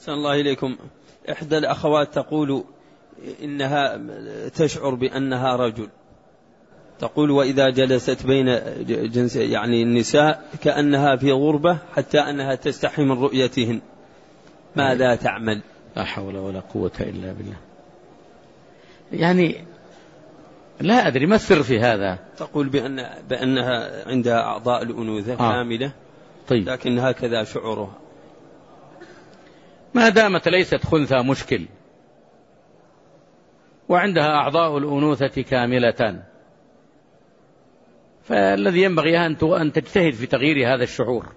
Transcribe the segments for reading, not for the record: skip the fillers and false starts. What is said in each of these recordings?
أحسن الله إليكم. إحدى الأخوات تقول إنها تشعر بأنها رجل، تقول وإذا جلست بين جنس يعني النساء كأنها في غربة حتى أنها تستحي من رؤيتهن، ماذا تعمل؟ لا حول ولا قوة إلا بالله. يعني لا أدري ما السر في هذا. تقول بأنها عندها أعضاء الأنوثة كاملة، طيب. لكن هكذا شعورها. ما دامت ليست خنثى مشكل وعندها أعضاء الأنوثة كاملة، فالذي ينبغي أن تجتهد في تغيير هذا الشعور.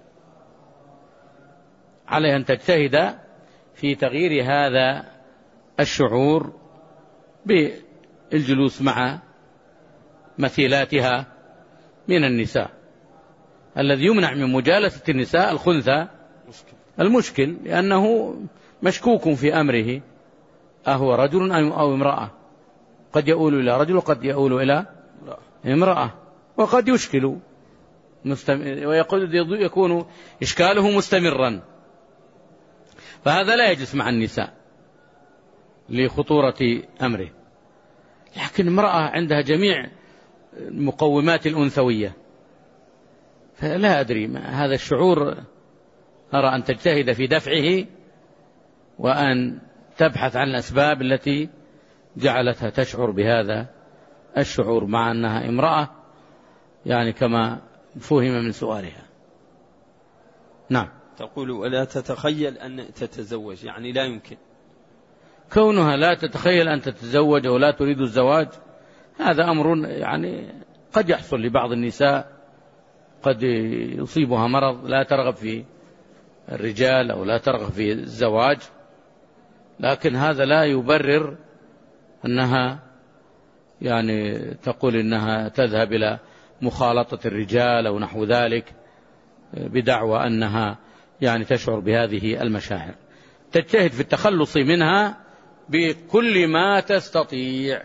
عليها أن تجتهد في تغيير هذا الشعور بالجلوس مع مثيلاتها من النساء. الذي يمنع من مجالسة النساء الخنثى المشكل، لأنه مشكوك في أمره، أهو رجل أو امرأة، قد يؤول إلى رجل وقد يؤول إلى امرأة، وقد يشكل ويقول يكون إشكاله مستمرا، فهذا لا يجلس مع النساء لخطورة أمره. لكن امرأة عندها جميع المقومات الأنثوية، فلا أدري هذا الشعور، أرى أن تجتهد في دفعه وأن تبحث عن الأسباب التي جعلتها تشعر بهذا الشعور مع أنها امرأة، يعني كما فهم من سؤالها. نعم. تقول ولا تتخيل أن تتزوج، يعني لا يمكن. كونها لا تتخيل أن تتزوج ولا تريد الزواج، هذا أمر يعني قد يحصل لبعض النساء، قد يصيبها مرض لا ترغب في الرجال أو لا ترغب في الزواج، لكن هذا لا يبرر أنها يعني تقول إنها تذهب إلى مخالطة الرجال أو نحو ذلك بدعوى أنها يعني تشعر بهذه المشاعر. تجتهد في التخلص منها بكل ما تستطيع،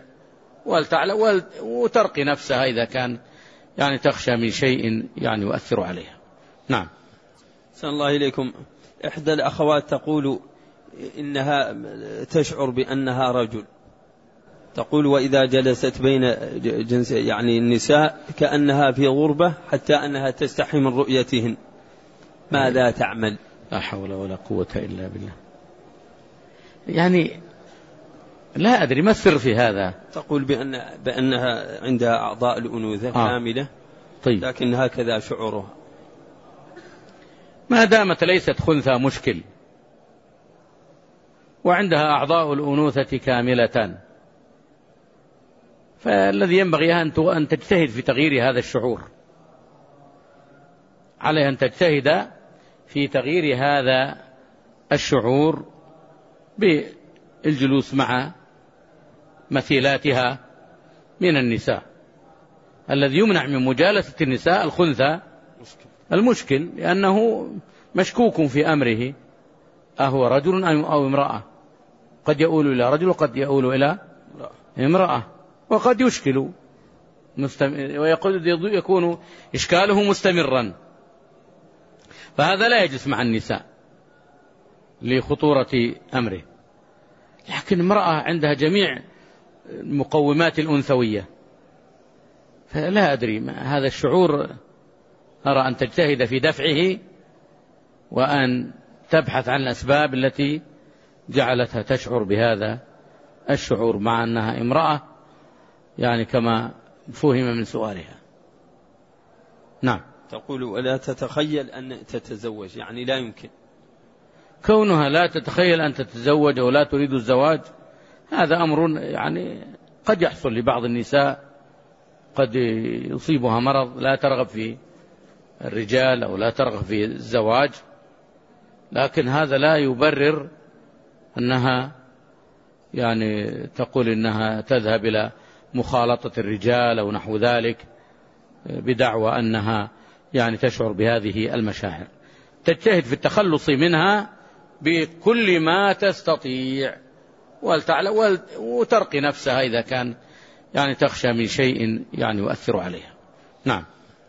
وترقي نفسها إذا كان يعني تخشى من شيء يعني يؤثر عليها. نعم. أحسن الله إليكم. إحدى الأخوات تقول إنها تشعر بأنها رجل، تقول وإذا جلست بين جنس يعني النساء كأنها في غربة حتى أنها تستحي من رؤيتهن، ماذا تعمل؟ لا حول ولا قوة إلا بالله. يعني لا أدري ما السر في هذا. تقول بأنها عندها أعضاء الأنوثة كاملة، طيب. لكن هكذا شعورها. ما دامت ليست خنثى مشكل وعندها أعضاء الأنوثة كاملة، فالذي ينبغي أن تجتهد في تغيير هذا الشعور. عليها أن تجتهد في تغيير هذا الشعور بالجلوس مع مثيلاتها من النساء. الذي يمنع من مجالسة النساء الخنثى المشكل، لأنه مشكوك في أمره، أهو رجل أو امرأة، قد يؤول إلى رجل وقد يؤول إلى امرأة، وقد يشكل ويقول يكون إشكاله مستمرا، فهذا لا يجلس مع النساء لخطورة أمره. لكن امرأة عندها جميع المقومات الأنثوية، فلا أدري هذا الشعور، أرى أن تجتهد في دفعه وأن تبحث عن الأسباب التي جعلتها تشعر بهذا الشعور مع أنها امرأة، يعني كما فهم من سؤالها. نعم. تقول ولا تتخيل أن تتزوج، يعني لا يمكن. كونها لا تتخيل أن تتزوج ولا تريد الزواج، هذا أمر يعني قد يحصل لبعض النساء، قد يصيبها مرض لا ترغب في الرجال أو لا ترغب في الزواج، لكن هذا لا يبرر أنها يعني تقول إنها تذهب إلى مخالطة الرجال أو نحو ذلك بدعوى أنها يعني تشعر بهذه المشاعر. تجتهد في التخلص منها بكل ما تستطيع، وترقي نفسها إذا كان يعني تخشى من شيء يعني يؤثر عليها. نعم.